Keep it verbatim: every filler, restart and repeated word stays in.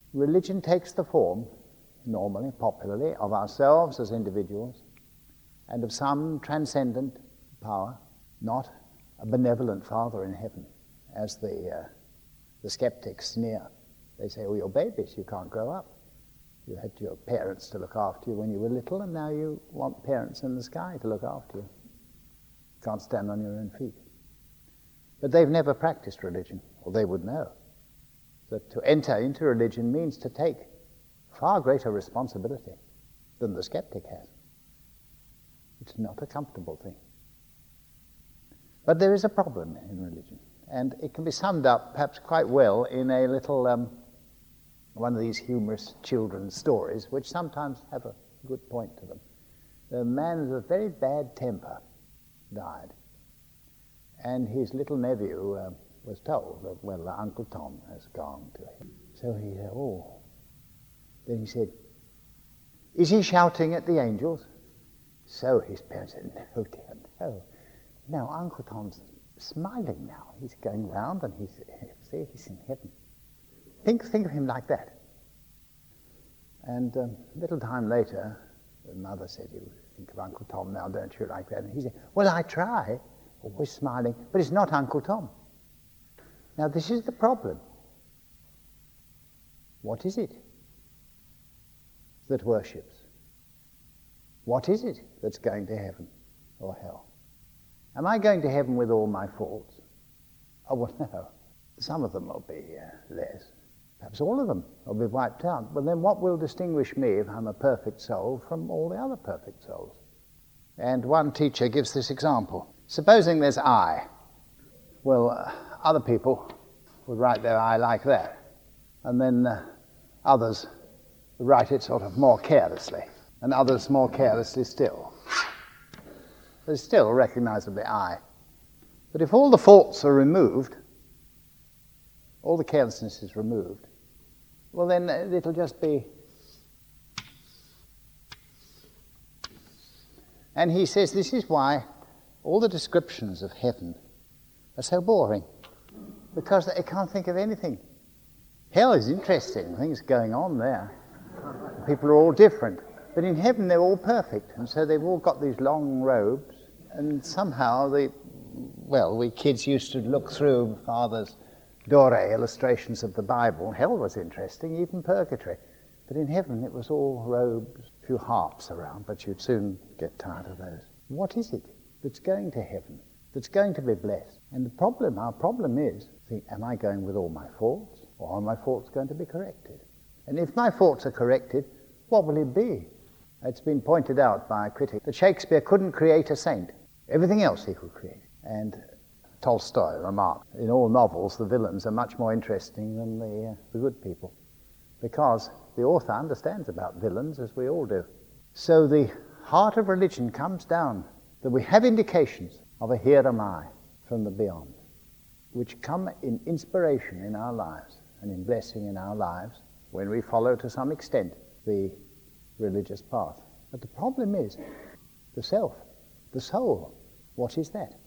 religion takes the form, normally, popularly, of ourselves as individuals and of some transcendent power, not a benevolent Father in heaven, as the, uh, the skeptics sneer. They say, oh, you're babies, you can't grow up. You had your parents to look after you when you were little, and now you want parents in the sky to look after you. You can't stand on your own feet. But they've never practiced religion, or they would know that to enter into religion means to take far greater responsibility than the skeptic has. It's not a comfortable thing. But there is a problem in religion, and it can be summed up perhaps quite well in a little, um, one of these humorous children's stories, which sometimes have a good point to them. The man with a very bad temper died, and his little nephew uh, was told that, well, uh, Uncle Tom has gone to him. So he said, oh. Then he said, is he shouting at the angels? So his parents said, no, dear, no. No, Uncle Tom's smiling now. He's going round and he's, see, he's in heaven. Think, think of him like that. And um, a little time later, the mother said, you think of Uncle Tom now, don't you, like that? And he said, well, I try, always smiling, but it's not Uncle Tom. Now, this is the problem. What is it that worships? What is it that's going to heaven or hell? Am I going to heaven with all my faults? Oh, well, no. Some of them will be uh, less. Perhaps all of them will be wiped out. But then what will distinguish me if I'm a perfect soul from all the other perfect souls? And one teacher gives this example. Supposing there's I. Well, uh, other people would write their I like that. And then uh, others would write it sort of more carelessly. And others more carelessly still. There's still recognizably I. But if all the faults are removed, all the carelessness is removed, well then it'll just be... And he says this is why all the descriptions of heaven are so boring, because they can't think of anything. Hell is interesting, things going on there. People are all different. But in heaven they're all perfect, and so they've all got these long robes, and somehow they, well, we kids used to look through Father's Dore illustrations of the Bible. Hell was interesting, even purgatory. But in heaven it was all robes, a few harps around, but you'd soon get tired of those. What is it that's going to heaven, that's going to be blessed? And the problem, our problem is, think, am I going with all my faults, or are my faults going to be corrected? And if my faults are corrected, what will it be? It's been pointed out by a critic that Shakespeare couldn't create a saint. Everything else he could create. And Tolstoy remarked, in all novels, the villains are much more interesting than the, uh, the good people, because the author understands about villains, as we all do. So the heart of religion comes down that we have indications of a here am I from the beyond, which come in inspiration in our lives and in blessing in our lives when we follow to some extent the religious path. But the problem is the self, the soul. What is that?